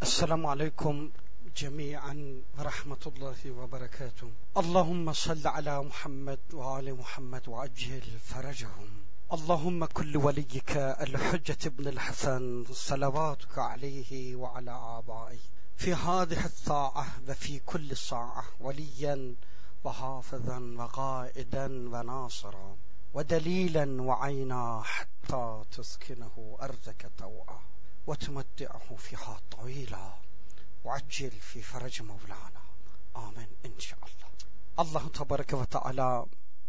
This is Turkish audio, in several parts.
السلام عليكم جميعا ورحمة الله وبركاته. اللهم صل على محمد وآل محمد وعجل فرجهم. اللهم كل وليك الحجة بن الحسن صلواتك عليه وعلى آبائه في هذه الساعة وفي كل ساعة وليا وحافظا وقائدا وناصرا ودليلا وعينا حتى تسكنه أرضك طوعا وتمتعه فيها طويلا وعجل في فرج مولانا. Amin inşallah. Allah Tebareke ve Teala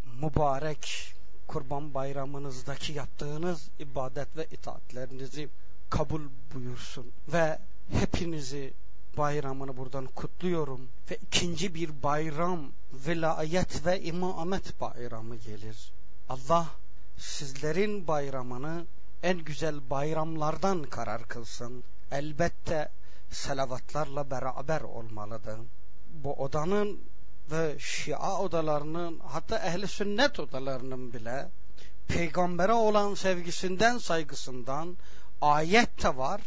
mübarek Kurban Bayramınızdaki yaptığınız ibadet ve itaatlerinizi kabul buyursun ve hepinizi bayramını buradan kutluyorum ve ikinci bir bayram, velayet ve imamet bayramı gelir. Allah sizlerin bayramını en güzel bayramlardan karar kılsın. Elbette salavatlarla beraber olmalıdır. Bu odanın ve Şia odalarının, hatta ehli sünnet odalarının bile peygambere olan sevgisinden, saygısından ayet de var.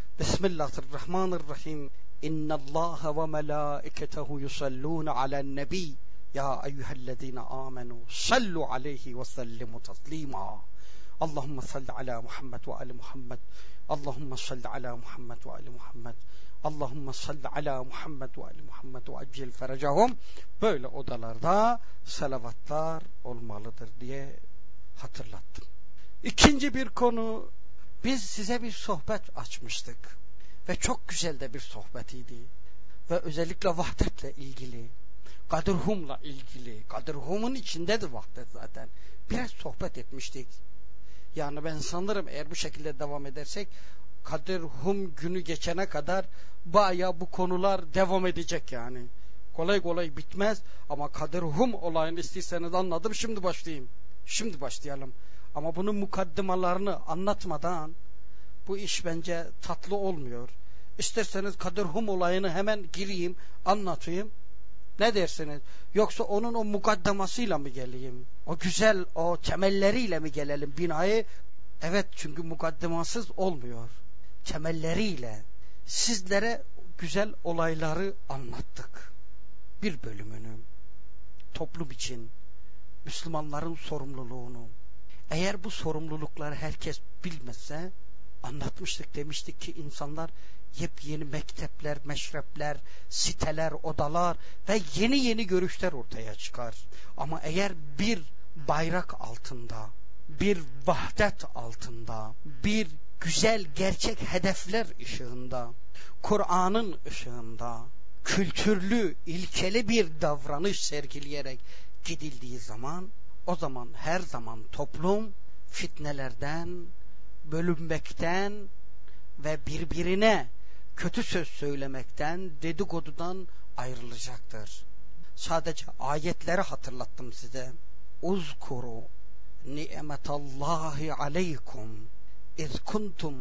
Bismillahirrahmanirrahim. İnnallâhe ve melâiketehu yusallûne alen nebî. Ya eyyühellezîne âmenû sallu aleyhi ve sellimu taslîmâ. Allahümme salli ala Muhammed ve ali Muhammed. Allahümme salli ala Muhammed ve ali Muhammed. Allahümme salli ala Muhammed ve ali Muhammed ve accil ferecahum. Böyle odalarda salavatlar olmalıdır diye hatırlattım. İkinci bir konu, biz size bir sohbet açmıştık ve çok güzel de bir sohbetiydi ve özellikle vahdetle ilgili, Kadirhum'la ilgili, Kadirhum'un içindedir vahdet zaten, biraz sohbet etmiştik. Yani ben sanırım eğer bu şekilde devam edersek Kadirhum günü geçene kadar bayağı bu konular devam edecek yani. Kolay kolay bitmez ama Kadirhum olayını isterseniz anladım. Şimdi başlayayım. Şimdi başlayalım. Ama bunun mukaddimalarını anlatmadan bu iş bence tatlı olmuyor. İsterseniz Kadirhum olayını hemen gireyim, anlatayım. Ne dersiniz? Yoksa onun o mukaddemasıyla mı geleyim? O güzel, o temelleriyle mi gelelim binayı? Evet, çünkü mukaddemasız olmuyor. Temelleriyle sizlere güzel olayları anlattık. Bir bölümünü, toplum için Müslümanların sorumluluğunu, eğer bu sorumlulukları herkes bilmezse, anlatmıştık, demiştik ki insanlar yepyeni mektepler, meşrepler, siteler, odalar ve yeni yeni görüşler ortaya çıkar. Ama eğer bir bayrak altında, bir vahdet altında, bir güzel gerçek hedefler ışığında, Kur'an'ın ışığında, kültürlü, ilkeli bir davranış sergileyerek gidildiği zaman, o zaman her zaman toplum fitnelerden, bölünmekten ve birbirine kötü söz söylemekten, dedikodudan ayrılacaktır. Sadece ayetleri hatırlattım size. Uzkuru ni'metallahi aleykum iz kuntum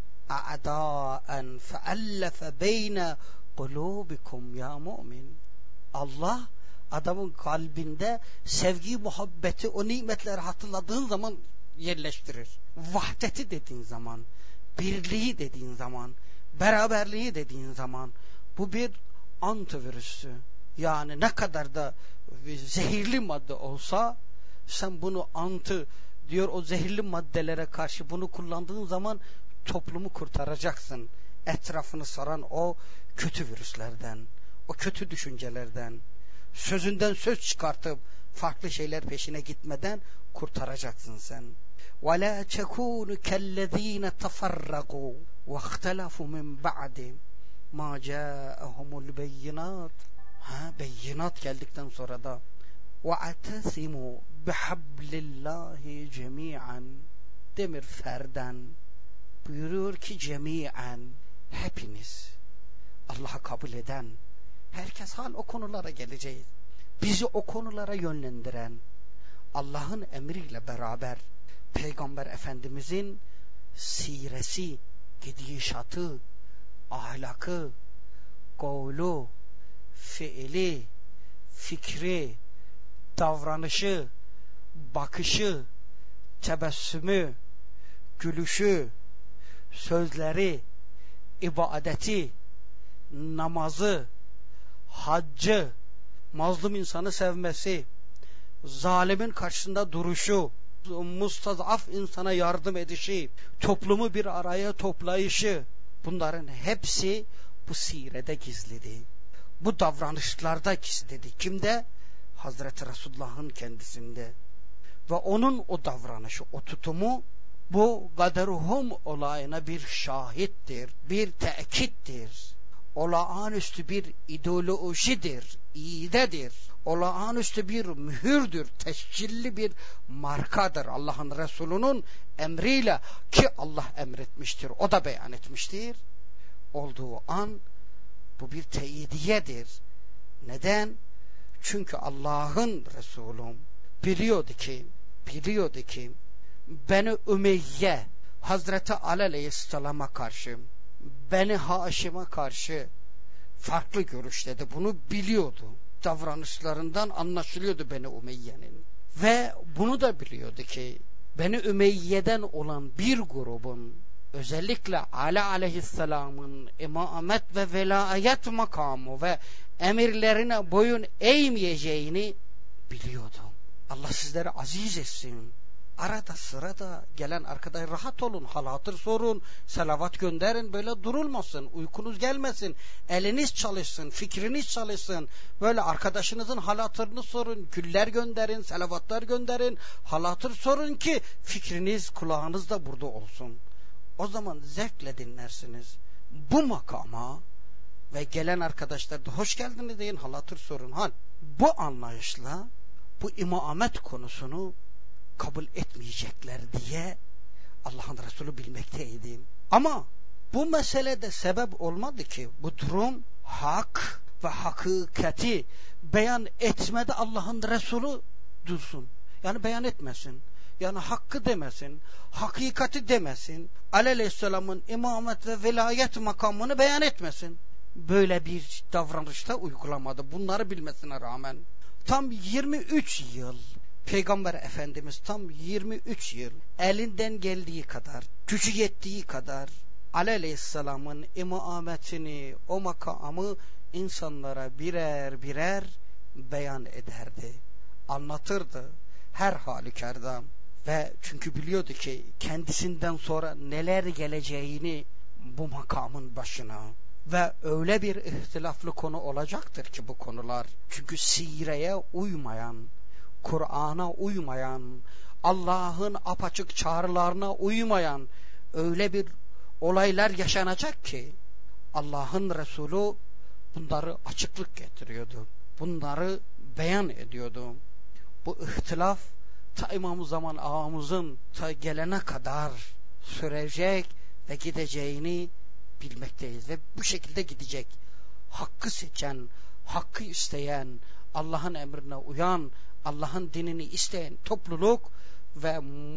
a'da'en feallefe beyne kulubikum ya mu'min. Allah adamın kalbinde sevgi, muhabbeti, o nimetleri hatırladığın zaman yerleştirir. Vahdeti dediğin zaman, birliği dediğin zaman, beraberliği dediğin zaman, bu bir antivirüsü. Yani ne kadar da zehirli madde olsa, sen bunu diyor, o zehirli maddelere karşı bunu kullandığın zaman toplumu kurtaracaksın. Etrafını saran o kötü virüslerden, o kötü düşüncelerden, sözünden söz çıkartıp farklı şeyler peşine gitmeden kurtaracaksın sen. وَلَا تَكُونُ كَالَّذ۪ينَ تَفَرَّقُوا وَاخْتَلَفُوا مِنْ بَعْدِ مَا جَاءَهُمُ الْبَيِّنَاتِ. Beyinat geldikten sonra da وَاَعْتَسِمُوا بِحَبْلِ اللّٰهِ جَمِيعًا. Demir Ferden buyuruyor ki cemiyen, hepiniz Allah'a kabul eden, herkes hal o konulara geleceğiz. Bizi o konulara yönlendiren, Allah'ın emriyle beraber Peygamber Efendimizin siresi, gidişatı, ahlakı, kavlu, fiili, fikri, davranışı, bakışı, tebessümü, gülüşü, sözleri, ibadeti, namazı, haccı, mazlum insanı sevmesi, zalimin karşısında duruşu, mustazaf insana yardım edişi, toplumu bir araya toplayışı, bunların hepsi bu sirede gizlidi. Bu davranışlarda gizlidi. Kimde? Hazreti Resulullah'ın kendisinde. Ve onun o davranışı, o tutumu bu Gadir-Hum olayına bir şahittir, bir tekittir. Olağanüstü bir ideolojidir, iğdedir. Olağanüstü bir mühürdür, teşkilli bir markadır Allah'ın Resulü'nün emriyle, ki Allah emretmiştir, o da beyan etmiştir. Olduğu an bu bir teyidiyedir. Neden? Çünkü Allah'ın Resulü biliyordu ki Beni Ümeyye, Hazreti Ali Aleyhisselam'a karşı, Beni Haşim'e karşı farklı görüşteydi. Bunu biliyordu. Davranışlarından anlaşılıyordu Beni Ümeyye'nin. Ve bunu da biliyordu ki Beni Ümeyye'den olan bir grubun, özellikle Ali Aleyhisselam'ın imamet ve velayet makamı ve emirlerine boyun eğmeyeceğini biliyordu. Allah sizleri aziz etsin. Arada sırada gelen arkadaşlar rahat olun, hal hatır sorun, selavat gönderin, böyle durulmasın, uykunuz gelmesin, eliniz çalışsın, fikriniz çalışsın, böyle arkadaşınızın hal hatırını sorun, güller gönderin, selavatlar gönderin, hal hatır sorun ki fikriniz, kulağınız da burada olsun. O zaman zevkle dinlersiniz. Bu makama ve gelen arkadaşlar da hoş geldiniz deyin, hal hatır sorun. Bu anlayışla bu imamet konusunu kabul etmeyecekler diye Allah'ın Resulü bilmekteydi. Ama bu meselede sebep olmadı ki bu durum hak ve hakikati beyan etmede Allah'ın Resulü dursun. Yani beyan etmesin. Yani hakkı demesin, hakikati demesin, Aleyhisselam'ın imamet ve velayet makamını beyan etmesin. Böyle bir davranışta uygulamadı. Bunları bilmesine rağmen tam 23 yıl Peygamber Efendimiz tam 23 yıl elinden geldiği kadar, gücü yettiği kadar Aleyhisselam'ın imametini, o makamı insanlara birer birer beyan ederdi, anlatırdı her halükarda. Ve çünkü biliyordu ki kendisinden sonra neler geleceğini bu makamın başına, ve öyle bir ihtilaflı konu olacaktır ki bu konular, çünkü sireye uymayan, Kur'an'a uymayan, Allah'ın apaçık çağrılarına uymayan öyle bir olaylar yaşanacak ki Allah'ın Resulü bunları açıklık getiriyordu. Bunları beyan ediyordu. Bu ihtilaf ta İmam-ı Zaman ağamızın ta gelene kadar sürecek ve gideceğini bilmekteyiz. Ve bu şekilde gidecek. Hakkı seçen, hakkı isteyen, Allah'ın emrine uyan, Allah'ın dinini isteyen topluluk ve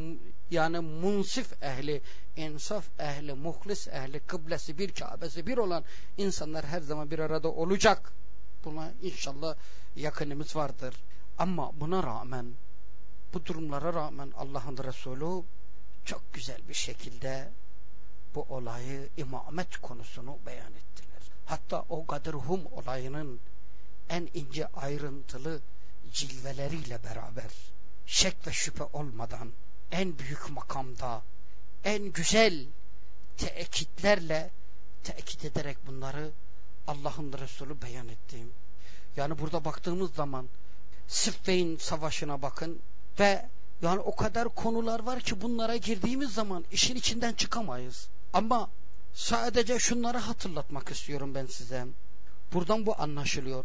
yani munsif ehli, insaf ehli, muhlis ehli, kıblesi bir, Kabe'si bir olan insanlar her zaman bir arada olacak. Buna inşallah yakınımız vardır. Ama buna rağmen, bu durumlara rağmen Allah'ın Resulü çok güzel bir şekilde bu olayı, imamet konusunu beyan ettiler. Hatta o Gadir-Hum olayının en ince ayrıntılı cilveleriyle beraber, şek ve şüphe olmadan, en büyük makamda, en güzel tekitlerle tekit ederek bunları Allah'ın Resulü beyan etti. Yani burada baktığımız zaman Siffeyn Savaşı'na bakın ve yani o kadar konular var ki bunlara girdiğimiz zaman işin içinden çıkamayız. Ama sadece şunları hatırlatmak istiyorum ben size. Buradan bu anlaşılıyor.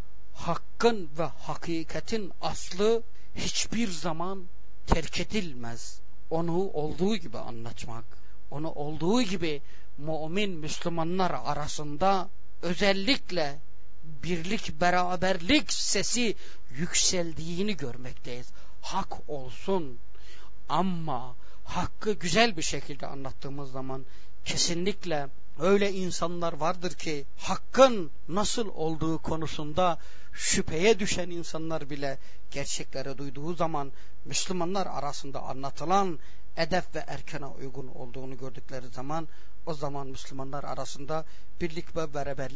Hakkın ve hakikatin aslı hiçbir zaman terk edilmez. Onu olduğu gibi anlatmak, onu olduğu gibi mümin Müslümanlar arasında özellikle birlik, beraberlik sesi yükseldiğini görmekteyiz. Hak olsun ama hakkı güzel bir şekilde anlattığımız zaman kesinlikle öyle insanlar vardır ki hakkın nasıl olduğu konusunda şüpheye düşen insanlar bile gerçekleri duyduğu zaman Müslümanlar arasında anlatılan edep ve erkana uygun olduğunu gördükleri zaman o zaman Müslümanlar arasında birlik ve beraberlik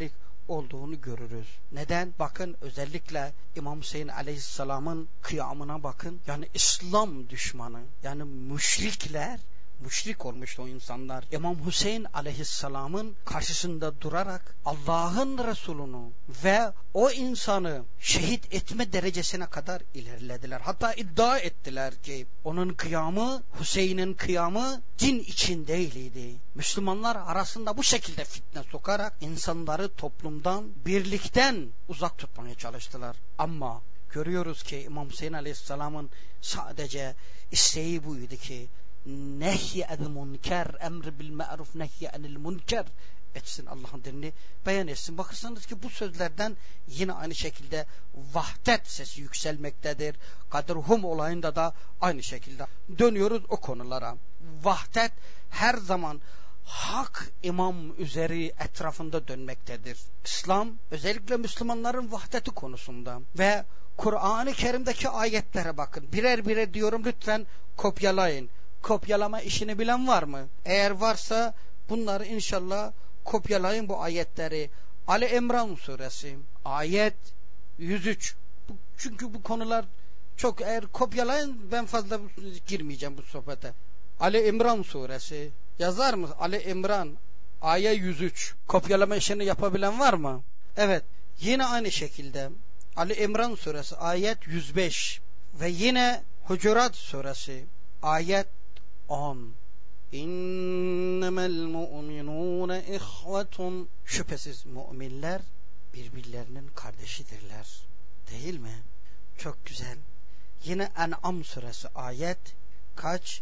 olduğunu görürüz. Neden? Bakın özellikle İmam Hüseyin Aleyhisselam'ın kıyamına bakın. Yani İslam düşmanı, yani müşrikler, müşrik olmuştu o insanlar. İmam Hüseyin Aleyhisselam'ın karşısında durarak Allah'ın Resulü'nü ve o insanı şehit etme derecesine kadar ilerlediler. Hatta iddia ettiler ki onun kıyamı, Hüseyin'in kıyamı din için değildi. Müslümanlar arasında bu şekilde fitne sokarak insanları toplumdan, birlikten uzak tutmaya çalıştılar. Ama görüyoruz ki İmam Hüseyin Aleyhisselam'ın sadece isteği buydu ki nehy anil münker, emr bil ma'ruf, nehy anil münker etsin, Allah'ın dinini beyan etsin. Bakırsanız ki bu sözlerden yine aynı şekilde vahdet sesi yükselmektedir. Kadruhum olayında da aynı şekilde dönüyoruz o konulara. Vahdet her zaman hak imam üzeri etrafında dönmektedir. İslam özellikle Müslümanların vahdeti konusunda ve Kur'an-ı Kerim'deki ayetlere bakın. Birer birer diyorum, lütfen kopyalayın. Kopyalama işini bilen var mı? Eğer varsa bunları inşallah kopyalayın, bu ayetleri. Ali İmran suresi ayet 103. Çünkü bu konular çok, eğer kopyalayın, ben fazla girmeyeceğim bu sohbete. Ali İmran suresi yazar mı? Ali İmran ayet 103. Kopyalama işini yapabilen var mı? Evet. Yine aynı şekilde Ali İmran suresi ayet 105 ve yine Hucurat suresi ayet 10. İnnemel mu'minûne ihvetun. Şüphesiz müminler birbirlerinin kardeşidirler. Değil mi? Çok güzel. Yine En'am suresi ayet kaç?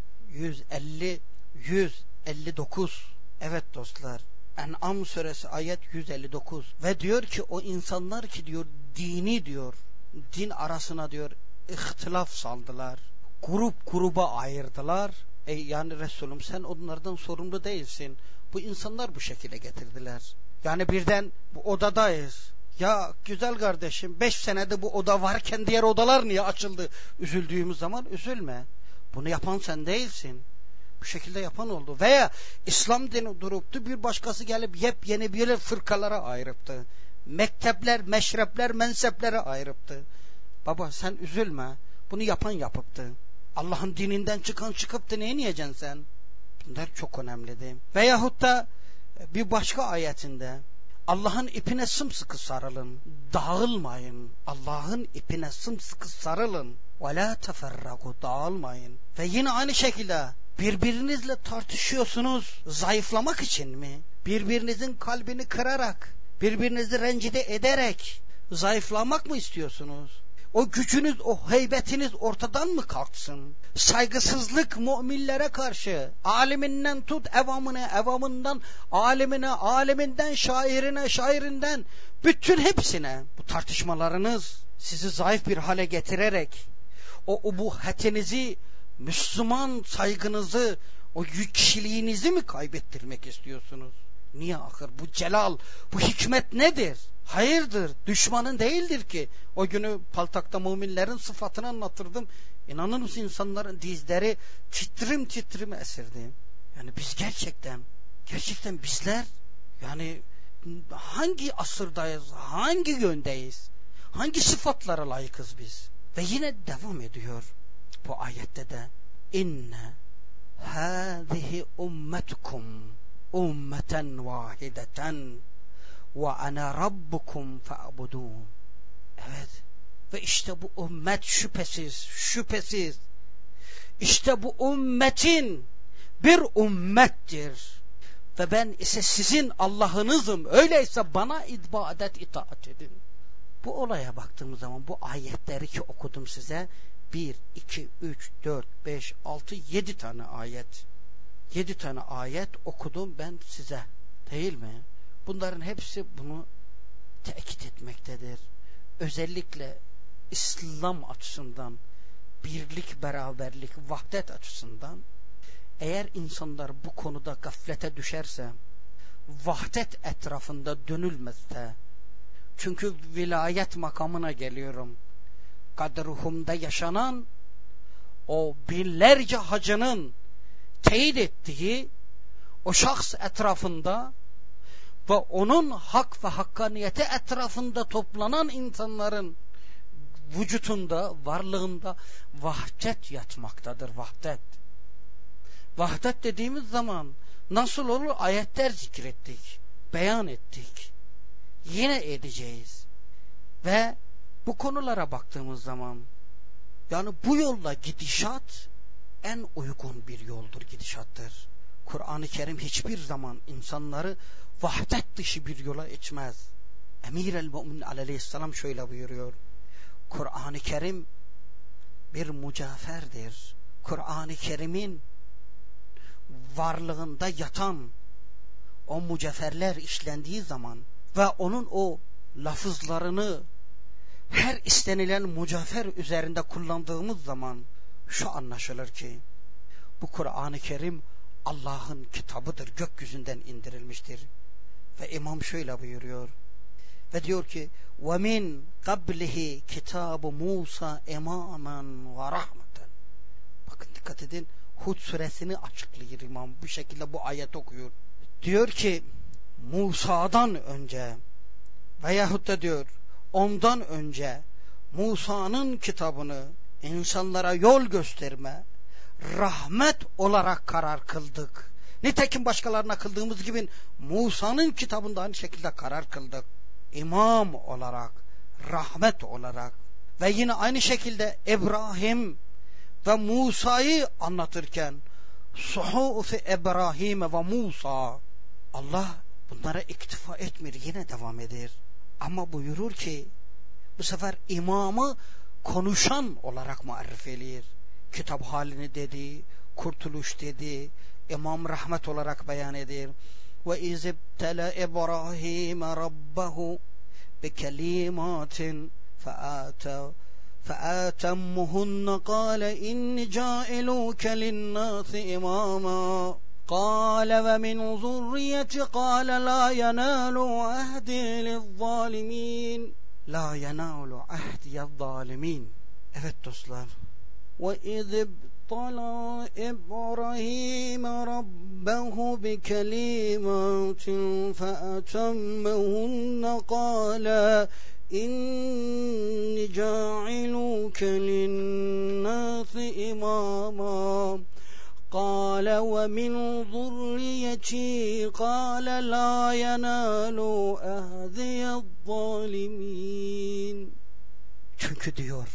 159. Evet dostlar. En'am suresi ayet 159. Ve diyor ki o insanlar ki diyor dini diyor, din arasına diyor ihtilaf saldılar. Grup gruba ayırdılar. Yani Resulüm sen onlardan sorumlu değilsin. Bu insanlar bu şekilde getirdiler. Yani birden bu odadayız. Ya güzel kardeşim, 5 senede bu oda varken diğer odalar niye açıldı? Üzüldüğümüz zaman üzülme. Bunu yapan sen değilsin. Bu şekilde yapan oldu. Veya İslam dini duruptu, bir başkası gelip yepyeni bir fırkalara ayrıptı. Mektepler, meşrepler, menseplere ayrıptı. Baba sen üzülme. Bunu yapan yapıptı. Allah'ın dininden çıkan çıkıptı, neye niyeceksin sen? Bunlar çok önemlidir. Veyahut da bir başka ayetinde Allah'ın ipine sımsıkı sarılın, dağılmayın. Allah'ın ipine sımsıkı sarılın. Ve la teferraku, dağılmayın. Ve yine aynı şekilde birbirinizle tartışıyorsunuz zayıflamak için mi? Birbirinizin kalbini kırarak, birbirinizi rencide ederek zayıflamak mı istiyorsunuz? O gücünüz, o heybetiniz ortadan mı kalksın? Saygısızlık müminlere karşı, aliminden tut evamına, evamından alimine, aliminden şairine, şairinden bütün hepsine bu tartışmalarınız sizi zayıf bir hale getirerek o ubuhetinizi, Müslüman saygınızı, o kişiliğinizi mi kaybettirmek istiyorsunuz? Niye ahır? Bu celal, bu hikmet nedir? Hayırdır, düşmanın değildir ki. O günü Paltak'ta müminlerin sıfatını anlatırdım. İnanır mısın, insanların dizleri titrim titrim esirdi. Yani biz gerçekten bizler, yani hangi asırdayız, hangi yöndeyiz, hangi sıfatlara layıkız biz? Ve yine devam ediyor bu ayette de. İnne hâzihi ummetukum ummeten vahideten ve ana rabbukum fa'budun. Evet. Ve işte bu ümmet şüphesiz işte bu ümmetin bir ümmettir. Ve ben ise sizin Allah'ınızım. Öyleyse bana ibadet, itaat edin. Bu olaya baktığımız zaman bu ayetleri ki okudum size, 1, 2, 3, 4, 5, 6, 7 tane ayet. 7 tane ayet okudum ben size. Değil mi? Bunların hepsi bunu tekit etmektedir. Özellikle İslam açısından, birlik, beraberlik, vahdet açısından eğer insanlar bu konuda gaflete düşerse, vahdet etrafında dönülmezse, çünkü vilayet makamına geliyorum. Kadruhum'da yaşanan o binlerce hacının teyit ettiği o şahs etrafında ve onun hak ve hakkaniyeti etrafında toplanan insanların vücutunda, varlığında vahdet yatmaktadır, vahdet. Vahdet dediğimiz zaman nasıl olur? Ayetler zikrettik, beyan ettik. Yine edeceğiz. Ve bu konulara baktığımız zaman yani bu yolla gidişat en uygun bir yoldur, gidişattır. Kur'an-ı Kerim hiçbir zaman insanları vahdet dışı bir yola itmez. Emir el-Mu'min aleyhisselam şöyle buyuruyor. Kur'an-ı Kerim bir mücevherdir. Kur'an-ı Kerim'in varlığında yatan o mücevherler işlendiği zaman ve onun o lafızlarını her istenilen mücevher üzerinde kullandığımız zaman şu anlaşılır ki bu Kur'an-ı Kerim Allah'ın kitabıdır, gökyüzünden indirilmiştir. Ve İmam şöyle buyuruyor ve diyor ki وَمِنْ قَبْلِهِ كِتَابُ مُوسَى اِمَامًا وَرَحْمَةً. Bakın dikkat edin, Hud suresini açıklıyor İmam, bu şekilde bu ayet okuyor. Diyor ki Musa'dan önce veyahut da diyor ondan önce Musa'nın kitabını insanlara yol gösterme, rahmet olarak karar kıldık. Nitekim başkalarına kıldığımız gibi Musa'nın kitabında aynı şekilde karar kıldık. İmam olarak, rahmet olarak ve yine aynı şekilde İbrahim ve Musa'yı anlatırken Suhuf-i İbrahim ve Musa, Allah bunlara iktifa etmiyor, yine devam eder. Ama buyurur ki bu sefer imamı konuşan olarak muarrif edilir. Kitap halini dedi, kurtuluş dedi, imam rahmet olarak beyan eder. Ve izibtele İbrahim rabbahu bi kelimatin فآتمهن قال إني جاعلوك للناس إماما قال ومن ذريتي قال لا ينال عهدي للظالمين لا ينال عهدي الظالمين. Evet dostlar. وإذ ابتلى إبراهيم ربه بكلمات فأتمهن قال إني جاعلوك للناس إماما قال ومن ذريتي قال لا ينال عهدي الظالمين. Çünkü diyor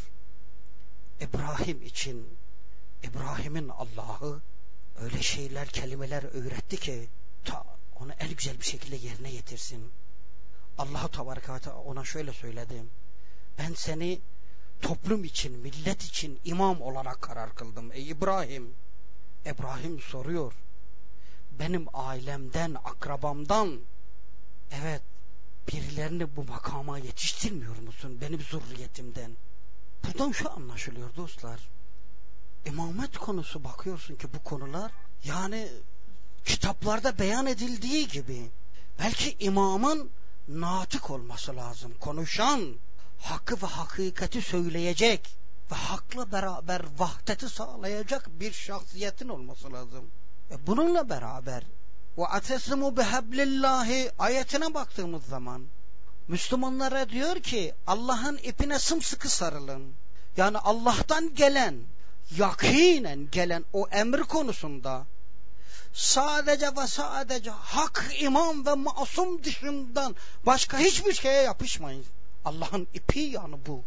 İbrahim için İbrahim'in Allah'ı öyle şeyler, kelimeler öğretti ki ta onu en güzel bir şekilde yerine getirsin. Allah-u Tebareke ve Teala ona şöyle söyledi. Ben seni toplum için, millet için imam olarak karar kıldım. Ey İbrahim. İbrahim soruyor. Benim ailemden, akrabamdan evet birilerini bu makama yetiştirmiyor musun? Benim zürriyetimden. Buradan şu anlaşılıyor dostlar. İmamet konusu, bakıyorsun ki bu konular yani kitaplarda beyan edildiği gibi belki imamın natık olması lazım. Konuşan, hakkı ve hakikati söyleyecek ve hakla beraber vahdeti sağlayacak bir şahsiyetin olması lazım. Bununla beraber وَاَتَسِمُوا بِحَبْلِ اللّٰهِ ayetine baktığımız zaman Müslümanlara diyor ki Allah'ın ipine sımsıkı sarılın. Yani Allah'tan gelen, yakinen gelen o emir konusunda sadece ve sadece hak, imam ve masum dışından başka hiçbir şeye yapışmayın. Allah'ın ipi yani bu.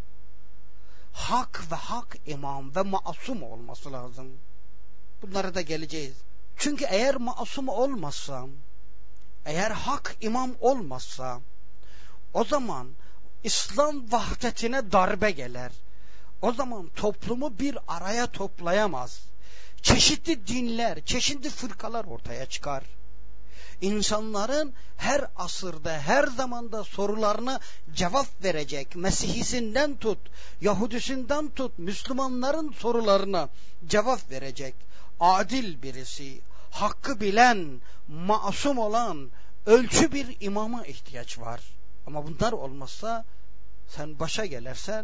Hak ve hak, imam ve masum olması lazım. Bunlara da geleceğiz. Çünkü eğer masum olmazsa, eğer hak, imam olmazsa o zaman İslam vahdetine darbe gelir. O zaman toplumu bir araya toplayamaz. Çeşitli dinler, çeşitli fırkalar ortaya çıkar. İnsanların her asırda, her zamanda sorularına cevap verecek, Mesihisinden tut, Yahudisinden tut, Müslümanların sorularına cevap verecek adil birisi, hakkı bilen, masum olan, ölçü bir imama ihtiyaç var. Ama bunlar olmazsa sen başa gelirsen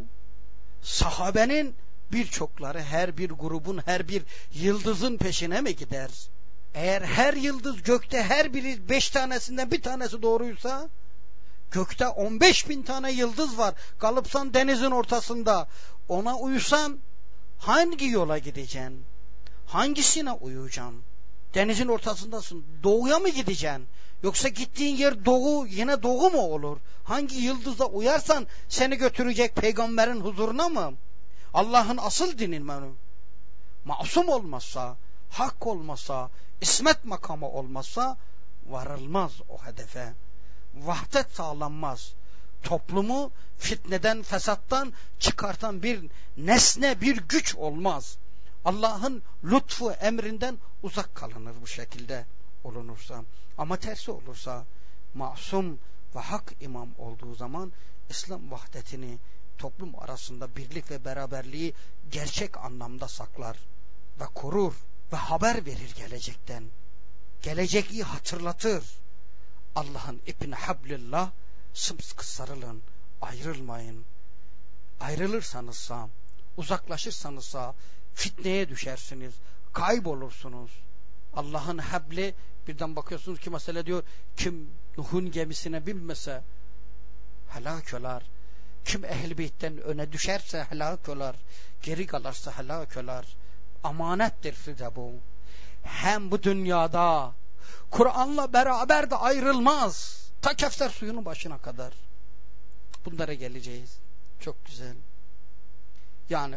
sahabenin birçokları her bir grubun, her bir yıldızın peşine mi gider? Eğer her yıldız gökte her biri 5 tanesinden bir tanesi doğruysa, gökte 15.000 tane yıldız var. Kalıpsan denizin ortasında. Ona uysan hangi yola gideceksin? Hangisine uyacaksın? Denizin ortasındasın. Doğuya mı gideceksin? Yoksa gittiğin yer doğu, yine doğu mu olur? Hangi yıldıza uyarsan seni götürecek peygamberin huzuruna mı? Allah'ın asıl dinin mi? Masum olmazsa, hak olmazsa, ismet makamı olmazsa varılmaz o hedefe. Vahdet sağlanmaz. Toplumu fitneden, fesattan çıkartan bir nesne, bir güç olmaz. Allah'ın lütfu emrinden uzak kalınır bu şekilde olunursa. Ama tersi olursa, masum ve hak imam olduğu zaman İslam vahdetini, toplum arasında birlik ve beraberliği gerçek anlamda saklar ve korur ve haber verir gelecekten. Geleceği hatırlatır. Allah'ın ipine hablillah, sımsıkı sarılın, ayrılmayın. Ayrılırsanızsa, uzaklaşırsanızsa fitneye düşersiniz, kaybolursunuz. Allah'ın habli, birden bakıyorsunuz ki mesela diyor, kim Nuh'un gemisine binmese helak olar. Kim Ehl-i Beyt'ten öne düşerse helak olar. Geri kalırsa helak olar. Amanettir size bu. Hem bu dünyada Kur'an'la beraber de ayrılmaz. Ta Kevser suyunun başına kadar. Bunlara geleceğiz. Çok güzel. Yani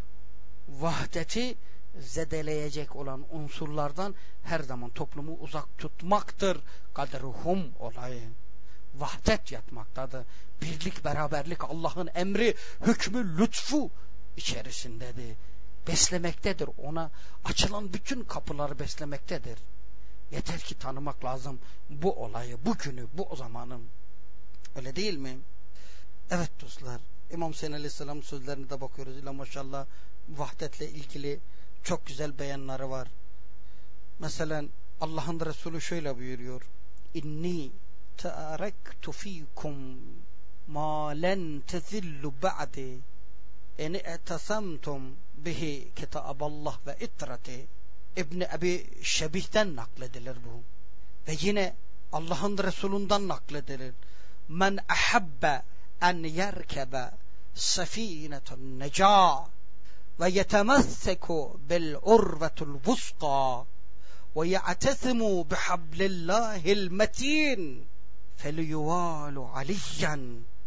vahdeti zedeleyecek olan unsurlardan her zaman toplumu uzak tutmaktır. Kaderuhum olayı. Vahdet yatmaktadır. Birlik, beraberlik Allah'ın emri, hükmü, lütfu içerisindedir. Beslemektedir. Ona açılan bütün kapıları beslemektedir. Yeter ki tanımak lazım bu olayı, bu günü, bu zamanın. Öyle değil mi? Evet dostlar, İmam Hüseyin Aleyhisselam'ın sözlerine de bakıyoruz. İlla maşallah vahdetle ilgili çok güzel beyanları var. Mesela Allah'ın Resulü şöyle buyuruyor. İnni te'arektu fikum ma len tezillu ba'di en e'tasamtum bihi kitaballah ve itrati. İbni Ebi Şebih'ten nakledilir bu. Ve yine Allah'ın Resulü'nden nakledilir. Men ahabbe en yerkebe sefinetun neca ve yetemesseku bil urvetul vuska ve ye'tesimu bihablillahil metin feliyuvalu aliyyen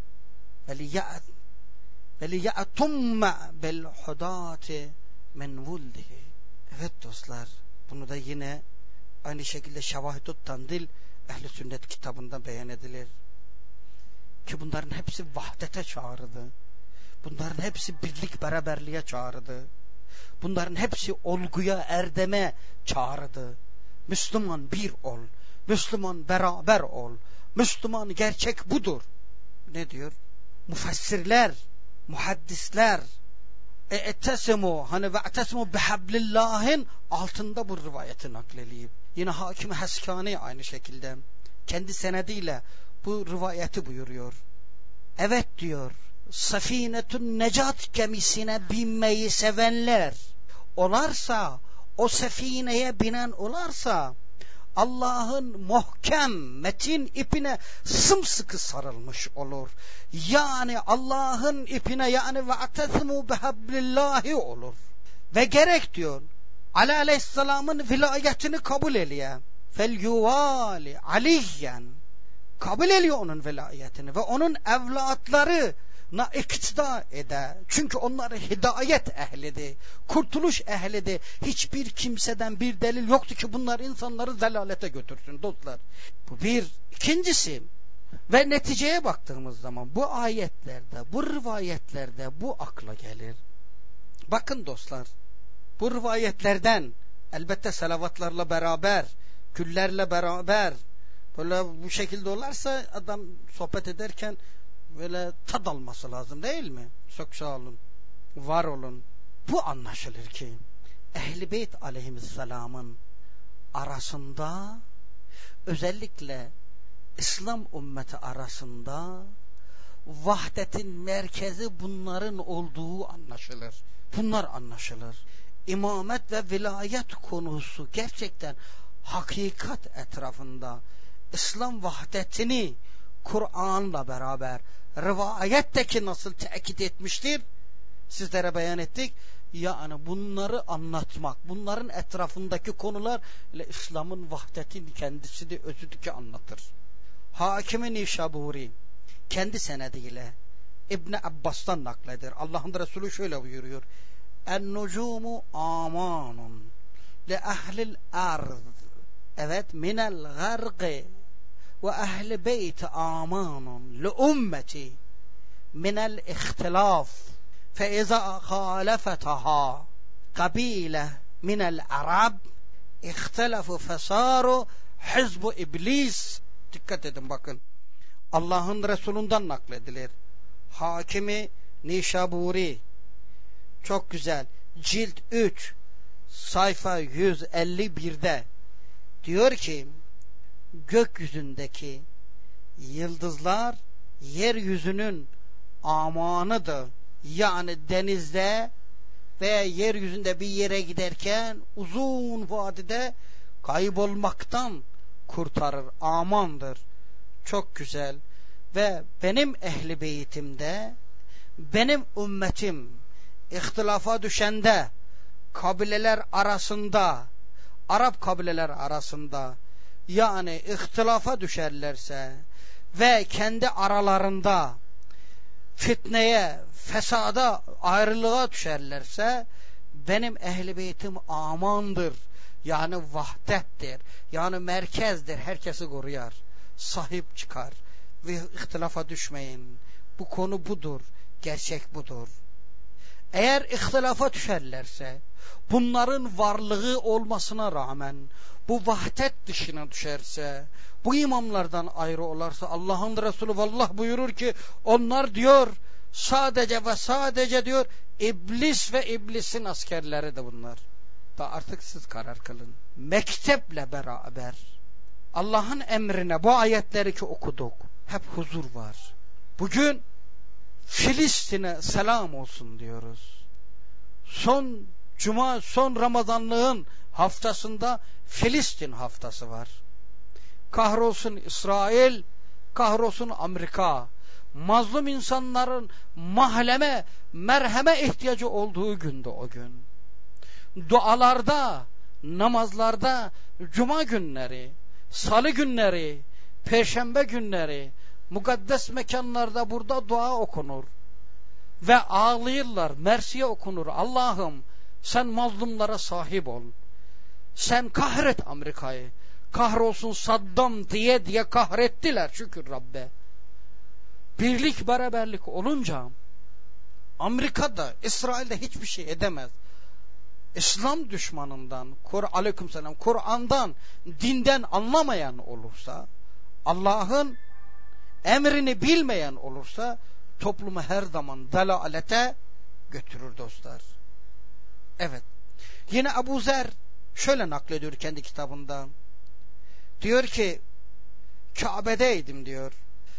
ve liye'tumme bil hudati min vuldihi. Evet dostlar, bunu da yine aynı şekilde Şevahidut Tandil Ehl-i Sünnet kitabında beyan edilir. Ki bunların hepsi vahdete çağrıdı. Bunların hepsi birlik beraberliğe çağrıdı. Bunların hepsi olguya, erdeme çağrıdı. Müslüman bir ol. Müslüman beraber ol. Müslüman gerçek budur. Ne diyor? Müfessirler, muhaddisler ettesimu, hani ve ettesimu bihablillah'ın altında bu rivayeti nakleleyip, yine Hakim Heskani aynı şekilde kendi senediyle bu rivayeti buyuruyor. Evet diyor, Safinetun Necat gemisine binmeyi sevenler olarsa, o sefineye binen olarsa, Allah'ın muhkem metin ipine sımsıkı sarılmış olur. Yani Allah'ın ipine, yani ve atesimu bihablillahi olur. Ve gerek diyor Ali Aleyhisselam'ın vilayetini kabul eliye. Fel yuvali aliyyen, kabul ediyor onun vilayetini ve onun evlatlarına iktida eder. Çünkü onları hidayet ehlidir, kurtuluş ehlidir. Hiçbir kimseden bir delil yoktu ki bunlar insanları zelalete götürsün dostlar. Bu bir. İkincisi, ve neticeye baktığımız zaman bu ayetlerde, bu rivayetlerde bu akla gelir. Bakın dostlar, bu rivayetlerden elbette salavatlarla beraber, küllerle beraber, böyle bu şekilde olarsa adam sohbet ederken böyle tad alması lazım değil mi? Çok sağ olun, var olun. Bu anlaşılır ki Ehl-i Beyt aleyhisselamın arasında, özellikle İslam ümmeti arasında vahdetin merkezi bunların olduğu anlaşılır. Bunlar anlaşılır. İmamet ve vilayet konusu gerçekten hakikat etrafında İslam vahdetini Kur'an'la beraber rivayetteki nasıl tekit etmiştir? Sizlere beyan ettik. Yani bunları anlatmak, bunların etrafındaki konular ile İslam'ın vahdetini kendisini özüdükçe anlatır. Hakim-i Nişaburi kendi senediyle İbn Abbas'tan nakledir. Allah'ın Resulü şöyle buyuruyor. En-nucumu amanun li ehlil arz. Evet, minel gargi ve ehli beyti amanun li ummeti minel ihtilaf. فإذا خالفتها قبيلة من العرب اختلفوا فصاروا حزب İblis. Dikkat edin bakın. Allah'ın Resulü'nden nakledilir. Hakimi Nişaburi. Çok güzel. Cilt 3 sayfa 151'de diyor ki gökyüzündeki yıldızlar yeryüzünün amanıdır. Yani denizde veya yeryüzünde bir yere giderken uzun vadede kaybolmaktan kurtarır, amandır. Çok güzel. Ve benim ehli beytimde, benim ümmetim ihtilafa düşende kabileler arasında, Arap kabileler arasında yani ihtilafa düşerlerse ve kendi aralarında fitneye, fesada, ayrılığa düşerlerse benim ehl-i beytim amandır. Yani vahdettir. Yani merkezdir. Herkesi koruyar. Sahip çıkar. Ve ihtilafa düşmeyin. Bu konu budur. Gerçek budur. Eğer ihtilafa düşerlerse bunların varlığı olmasına rağmen bu vahdet dışına düşerse, bu imamlardan ayrı olarsa Allah'ın Resulü vallah buyurur ki onlar diyor sadece ve sadece diyor iblis ve iblisin askerleri de bunlar. Da artık siz karar kılın. Mekteple beraber Allah'ın emrine bu ayetleri ki okuduk. Hep huzur var. Bugün Filistin'e selam olsun diyoruz. Son Cuma, son Ramazanlığın haftasında Filistin haftası var. Kahrolsun İsrail, kahrolsun Amerika. Mazlum insanların mahreme, merheme ihtiyacı olduğu günde o gün. Dualarda, namazlarda, cuma günleri, salı günleri, perşembe günleri, mukaddes mekanlarda burada dua okunur. Ve ağlayırlar, mersiye okunur. Allah'ım sen mazlumlara sahip ol. Sen kahret Amerika'yı. Kahrolsun Saddam diye kahrettiler şükür Rabbe. Birlik beraberlik olunca Amerika'da, İsrail'de hiçbir şey edemez. İslam düşmanından, aleykümselam, Kur'an'dan, dinden anlamayan olursa, Allah'ın emrini bilmeyen olursa toplumu her zaman dalalete götürür dostlar. Evet. Yine Ebu Zer şöyle naklediyor kendi kitabında. Diyor ki Kabe'deydim diyor.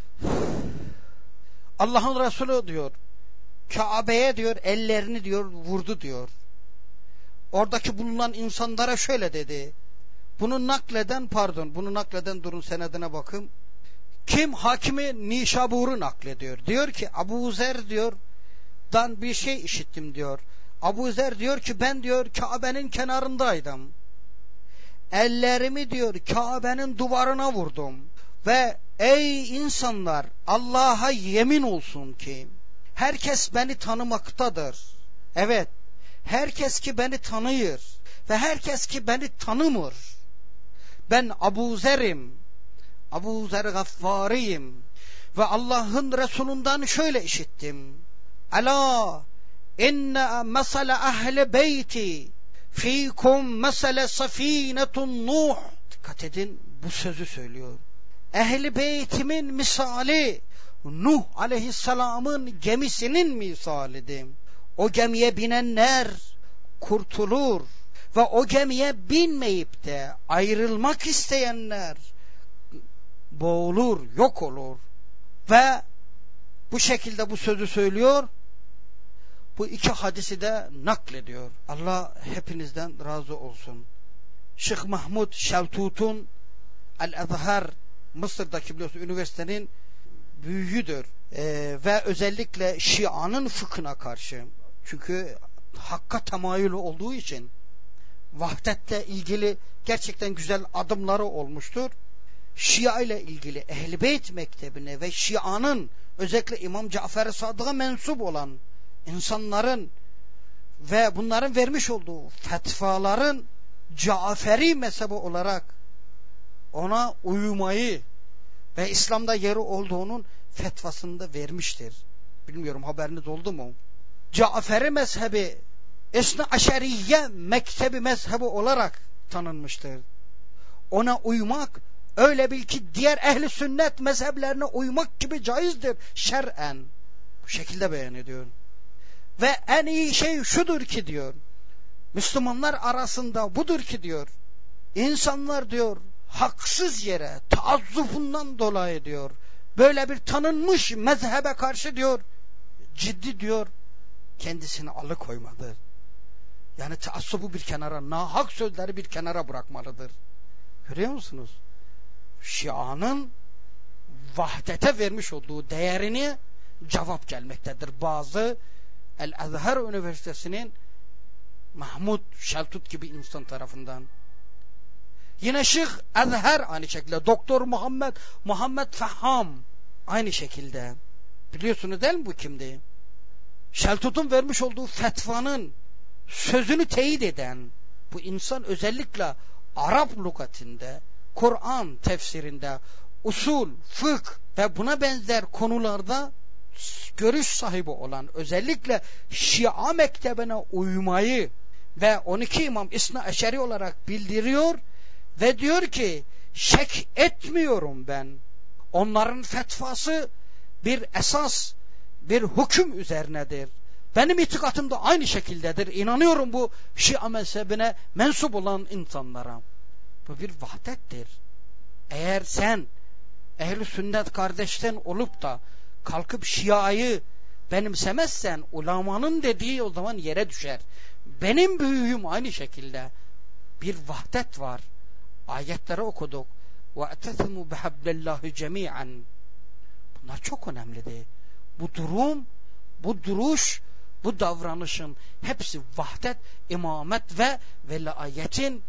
Allah'ın Resulü diyor Kabe'ye diyor ellerini diyor vurdu diyor. Oradaki bulunan insanlara şöyle dedi. Bunu nakleden durun senedine bakın. Kim? Hakimi Nişabur'u naklediyor. Diyor ki Ebu Zer diyor dan bir şey işittim diyor. Ebu Zer diyor ki ben diyor Kabe'nin kenarındaydım. Ellerimi diyor Kabe'nin duvarına vurdum. Ve ey insanlar Allah'a yemin olsun ki herkes beni tanımaktadır. Evet. Herkes ki beni tanıyor ve herkes ki beni tanımır. Ben Ebu Zer'im. Ebu Zer Gaffari'yim. Ve Allah'ın Resulünden şöyle işittim. Ala inne mesele ehli beyti fikum mesele safinetun Nuh. Dikkat edin bu sözü söylüyor. Ehli beytimin misali Nuh aleyhisselamın gemisinin misalidir. O gemiye binenler kurtulur ve o gemiye binmeyip de ayrılmak isteyenler boğulur, yok olur. Ve bu şekilde bu sözü söylüyor. Bu iki hadisi de naklediyor. Allah hepinizden razı olsun. Şeyh Mahmud Şaltut'un El-Azhar, Mısır'daki biliyorsun üniversitenin büyüğüdür. Ve özellikle Şia'nın fıkhına karşı, çünkü hakka temayül olduğu için vahdetle ilgili gerçekten güzel adımları olmuştur. Şia ile ilgili Ehl-i Beyt mektebine ve Şia'nın özellikle İmam Cafer-i Sadık'a mensup olan insanların ve bunların vermiş olduğu fetvaların Caferi mezhebi olarak ona uymayı ve İslam'da yeri olduğunun fetvasını da vermiştir. Bilmiyorum, haberiniz oldu mu? Caferi mezhebi İsna Aşeriye mektebi mezhebi olarak tanınmıştır. Ona uymak, öyle bil ki diğer ehli sünnet mezheplerine uymak gibi caizdir şer'en. Bu şekilde beyan ediyor. Ve en iyi şey şudur ki diyor, Müslümanlar arasında budur ki diyor, insanlar diyor haksız yere taazzufundan dolayı diyor böyle bir tanınmış mezhebe karşı diyor ciddi diyor kendisini alıkoymalıdır. Yani taassubu bir kenara, nahak sözleri bir kenara bırakmalıdır. Görüyor musunuz? Şia'nın vahdete vermiş olduğu değerini cevap gelmektedir. Bazı El-Azhar Üniversitesi'nin Mahmud Şaltut gibi insan tarafından. Yine Şeyh Azhar aynı şekilde, Doktor Muhammed Fahham aynı şekilde. Biliyorsunuz değil mi bu kimdi? Şaltut'un vermiş olduğu fetvanın sözünü teyit eden bu insan özellikle Arap lügatinde, Kur'an tefsirinde, usul, fıkh ve buna benzer konularda görüş sahibi olan, özellikle Şia mektebine uymayı ve 12 imam İsna Eşeri olarak bildiriyor ve diyor ki şek etmiyorum ben. Onların fetvası bir esas, bir hüküm üzerinedir. Benim itikatım da aynı şekildedir. İnanıyorum bu Şia mezhebine mensup olan insanlara. Bu bir vahdettir. Eğer sen ehl-i sünnet kardeşten olup da kalkıp Şia'yı benimsemezsen ulemanın dediği o zaman yere düşer. Benim büyüğüm aynı şekilde. Bir vahdet var. Ayetleri okuduk. وَاَتَثِمُوا بِحَبْلِ اللّٰهِ جَمِيعًا. Bunlar çok önemlidir. Bu durum, bu duruş, bu davranışın hepsi vahdet, imamet ve velayetin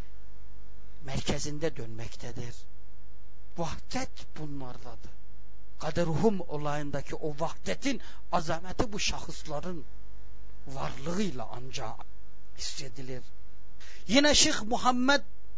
merkezinde dönmektedir. Vahdet bunlardadır. Kaderuhum olayındaki o vahdetin azameti bu şahısların varlığıyla ancak hissedilir. Yine Şeyh Muhammed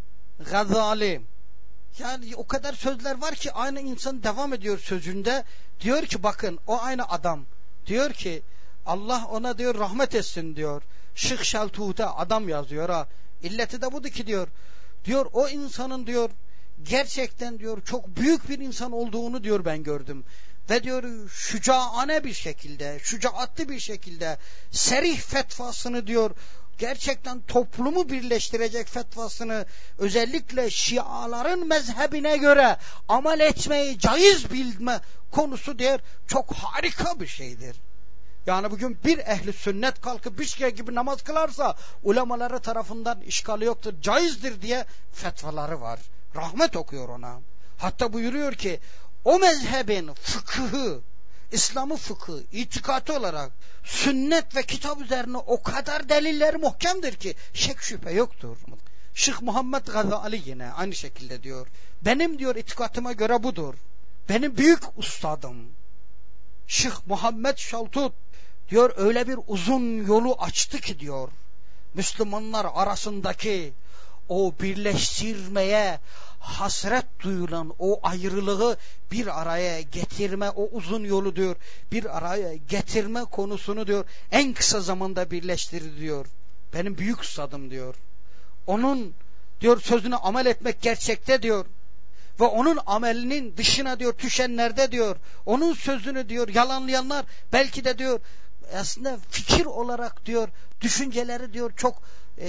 Gazali, yani o kadar sözler var ki aynı insan devam ediyor sözünde. Diyor ki bakın, o aynı adam diyor ki Allah ona diyor rahmet etsin diyor. Şeyh Şaltut'a adam yazıyor ha. İlleti de budur ki diyor o insanın diyor gerçekten diyor çok büyük bir insan olduğunu diyor ben gördüm. Ve diyor şücaane bir şekilde, şücaatli bir şekilde serih fetvasını diyor gerçekten toplumu birleştirecek fetvasını özellikle Şiaların mezhebine göre amel etmeyi caiz bilme konusu diyor çok harika bir şeydir. Yani bugün bir ehli sünnet kalkıp bir şey gibi namaz kılarsa ulemaları tarafından işgali yoktur, caizdir diye fetvaları var. Rahmet okuyor ona. Hatta buyuruyor ki o mezhebin fıkhı, İslam'ı fıkhı, itikatı olarak sünnet ve kitap üzerine o kadar delilleri muhkemdir ki şek şüphe yoktur. Şeyh Muhammed Gazali yine aynı şekilde diyor. Benim diyor itikatıma göre budur. Benim büyük ustadım Şeyh Muhammed Şaltut diyor öyle bir uzun yolu açtı ki diyor Müslümanlar arasındaki o birleştirmeye hasret duyulan o ayrılığı bir araya getirme, o uzun yolu diyor bir araya getirme konusunu diyor en kısa zamanda birleştirdi diyor. Benim büyük ustadım diyor. Onun diyor sözüne amel etmek gerçekte diyor. Ve onun amelinin dışına diyor düşenlerde diyor onun sözünü diyor yalanlayanlar belki de diyor aslında fikir olarak diyor düşünceleri diyor çok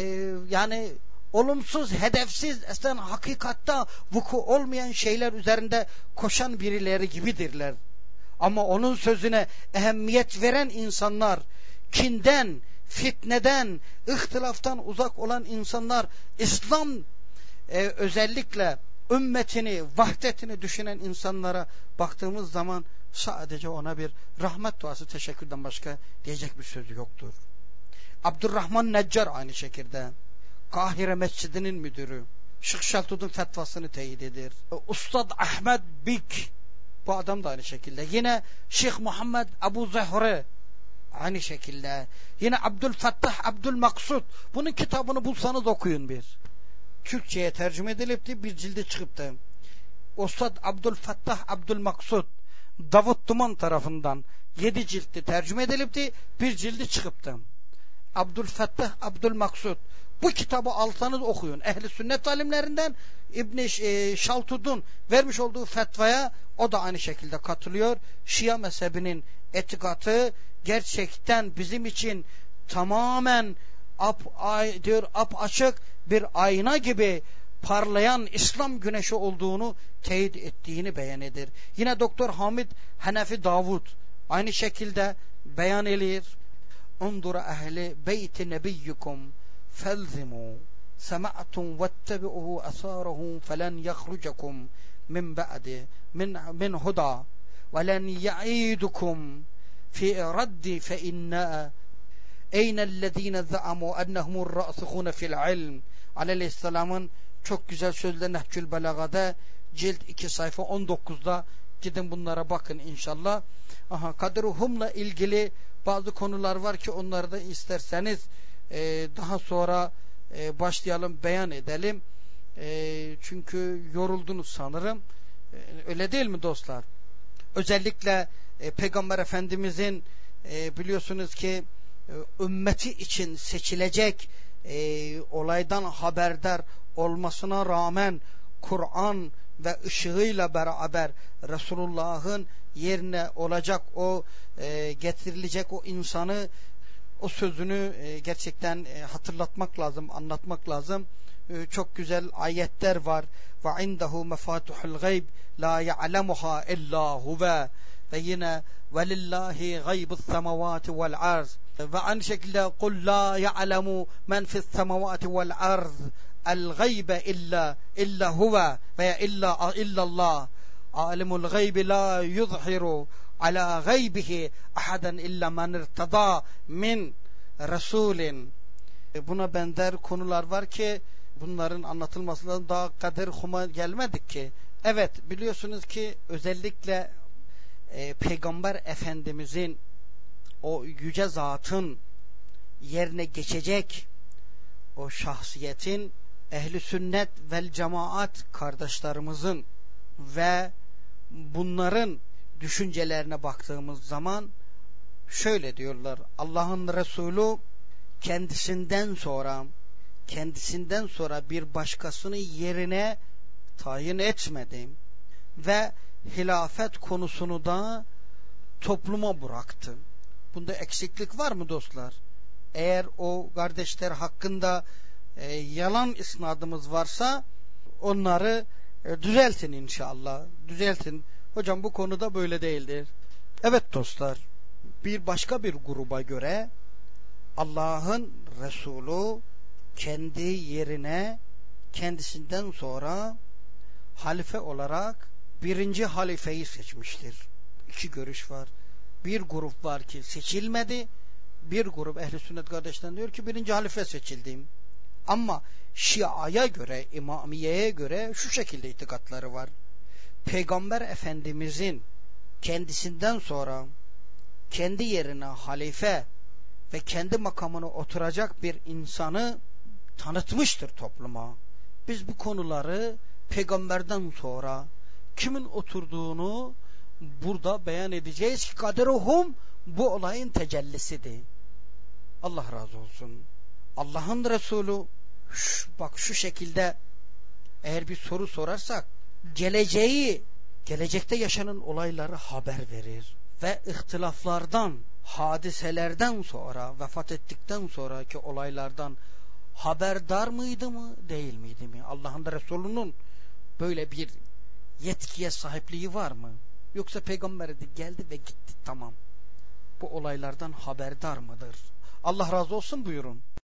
yani olumsuz, hedefsiz, aslında hakikatta vuku olmayan şeyler üzerinde koşan birileri gibidirler. Ama onun sözüne ehemmiyet veren insanlar, kinden, fitneden, ihtilaftan uzak olan insanlar, İslam özellikle ümmetini, vahdetini düşünen insanlara baktığımız zaman sadece ona bir rahmet duası, teşekkürden başka diyecek bir sözü yoktur. Abdurrahman Neccar aynı şekilde Kahire Mescidi'nin müdürü. Şeyh Şaltut'un fetvasını teyit edir. Ustad Ahmet Bik, bu adam da aynı şekilde. Yine Şeyh Muhammed Ebu Zehre aynı şekilde. Yine Abdülfettah Abdülmaksud. Bunun kitabını bulsanız okuyun bir. Türkçe'ye tercüme edilipti, bir cildi çıkıptı. Ustad Abdülfettah Abdülmaksud Davut Duman tarafından 7 ciltli tercüme edilipti, bir cildi çıkıptı. Abdülfettah Abdülmaksud. Bu kitabı alsanız okuyun. Ehli sünnet alimlerinden İbn Şaltut'un vermiş olduğu fetvaya o da aynı şekilde katılıyor. Şia mezhebinin etikatı gerçekten bizim için tamamen apaçık bir ayna gibi parlayan İslam güneşi olduğunu teyit ettiğini beyan eder. Yine Doktor Hamid Hanefi Davud aynı şekilde beyan edilir. Undura ehli beyti nebiyyukum felzimu sema'tum vettebi'uhu asarahu felen yahrucakum min ba'di min huda ve len ya'idukum fi raddi fe inna eynellezine za'amu ennehumur ra'sıkhune fil ilm. Aleyhisselamın çok güzel sözleri Nehcül Belaga'da cilt 2 sayfa 19'da, gidin bunlara bakın inşallah. Kadruhum'la ilgili bazı konular var ki onları da isterseniz daha sonra başlayalım, beyan edelim. Çünkü yoruldunuz sanırım. Öyle değil mi dostlar? Özellikle Peygamber Efendimizin biliyorsunuz ki ümmeti için seçilecek olaydan haberdar olmasına rağmen Kur'an ve ışığıyla beraber Resulullah'ın yerine olacak o getirilecek o insanı, o sözünü gerçekten hatırlatmak lazım, anlatmak lazım. Çok güzel ayetler var. Ve indehu mefatuhul gayb la ya'lemuha illa huve. Ve yine velillahi gaybus semavati vel arz. Ve aynı şekilde kul la ya'lemu men fis semavati vel arz el gaybe illa huve veya illallah. Alimul gaybi la yuzhiru ala gaybihi ahaden illa men irtada min rasulin. Buna benzer konular var ki bunların anlatılmasından daha kader huma gelmedik ki. Evet, biliyorsunuz ki özellikle Peygamber Efendimizin o yüce zatın yerine geçecek o şahsiyetin ehli sünnet vel cemaat kardeşlerimizin ve bunların düşüncelerine baktığımız zaman şöyle diyorlar: Allah'ın Resulü kendisinden sonra bir başkasını yerine tayin etmedi ve hilafet konusunu da topluma bıraktı. Bunda eksiklik var mı dostlar? Eğer o kardeşler hakkında yalan isnadımız varsa onları düzeltin inşallah. Düzeltin. Hocam bu konuda böyle değildir. Evet dostlar, bir başka bir gruba göre Allah'ın Resulü kendi yerine kendisinden sonra halife olarak birinci halifeyi seçmiştir. İki görüş var. Bir grup var ki seçilmedi. Bir grup ehli sünnet kardeşler diyor ki birinci halife seçildi. Ama Şia'ya göre, İmamiye'ye göre şu şekilde itikatları var. Peygamber Efendimizin kendisinden sonra kendi yerine halife ve kendi makamına oturacak bir insanı tanıtmıştır topluma. Biz bu konuları peygamberden sonra kimin oturduğunu burada beyan edeceğiz ki kaderuhum bu olayın tecellisidir. Allah razı olsun. Allah'ın Resulü bak şu şekilde eğer bir soru sorarsak gelecekte yaşanan olayları haber verir ve ihtilaflardan, hadiselerden sonra, vefat ettikten sonraki olaylardan haberdar mıydı mı, değil miydi mi? Allah'ın Resulü'nün böyle bir yetkiye sahipliği var mı? Yoksa peygamber geldi ve gitti, tamam. Bu olaylardan haberdar mıdır? Allah razı olsun, buyurun.